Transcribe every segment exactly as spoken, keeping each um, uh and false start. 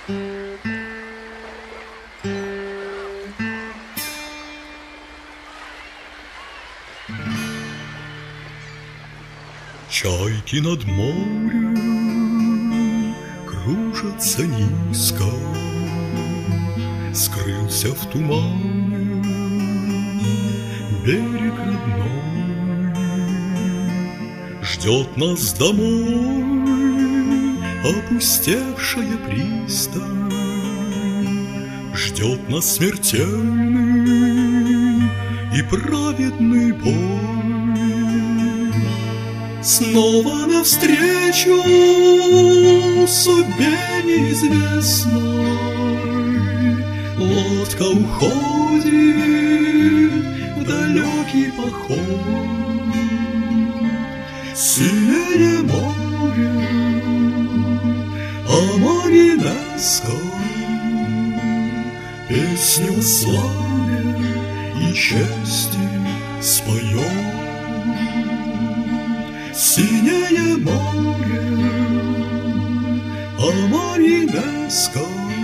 Чайки над морем кружатся низко, скрылся в тумане берег родной. Ждет нас домой опустевшая пристань, ждет нас смертельный и праведный бой. Снова навстречу судьбе неизвестной лодка уходит в далекий поход. Синее море, а Маринеско песню славе и чести споет. Синее море, а Маринеско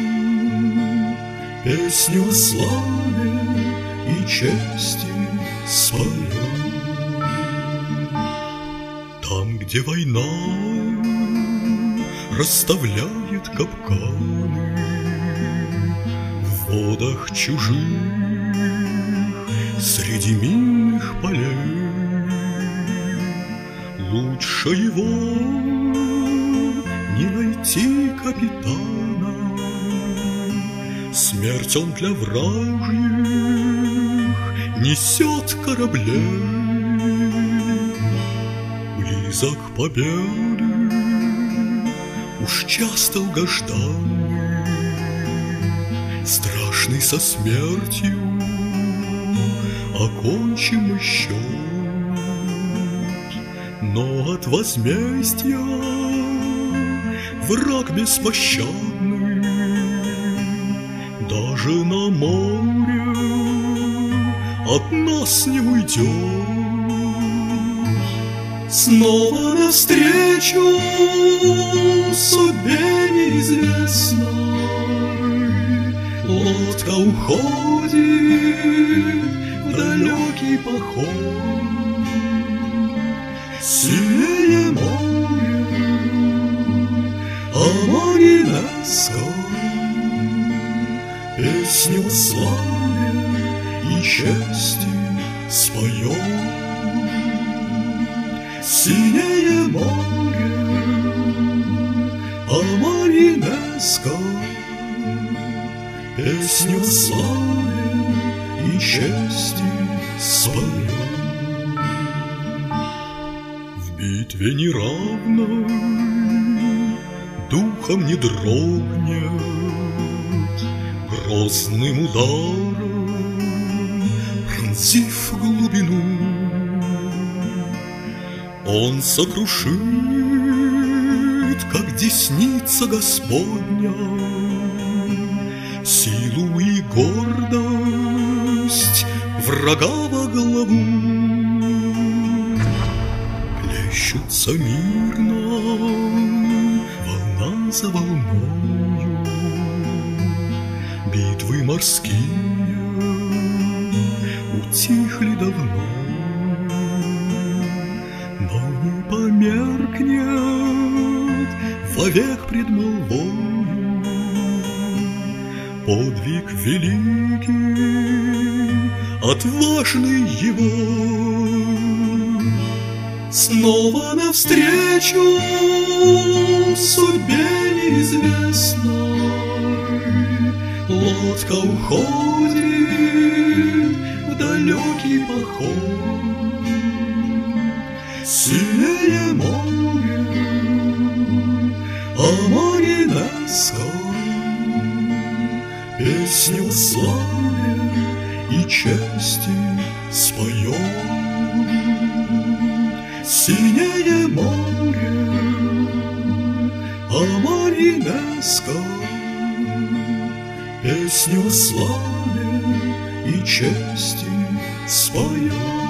песню славе и чести споет. Там, где война расставляет капканы в водах чужих среди минных полей, лучше его не найти капитана. Смерть он для вражьих несет кораблей. Близок победы, уж час долгожданный, страшный со смертью окончим мы счет. Но от возмездия враг беспощадный даже на море от нас не уйдет. Снова навстречу судьбе неизвестной лодка уходит в далекий поход. Синее море, а Маринеско песню славе и чести споет. Синее море, а Маринеско песню славе и чести споет. В битве неравной духом не дрогнет, грозным ударом пронзив глубину, он сокрушит, как десница Господня, силу и гордость врага во главу. Плещутся мирно волна за волною, битвы морские утихли давно, но не померкнет вовек пред молвою подвиг великий, отважный его. Снова навстречу судьбе неизвестной лодка уходит в далекий поход. Синее море, а Маринеско песню славе и чести споет. Синее море, а Маринеско песню славе и чести споет.